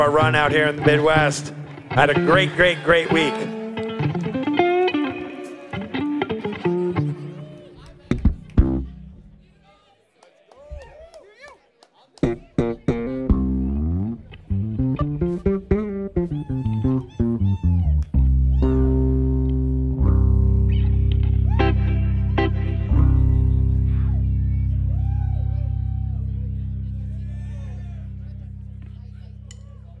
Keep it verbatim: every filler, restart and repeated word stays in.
our run out here in the Midwest. Had a great, great, great week.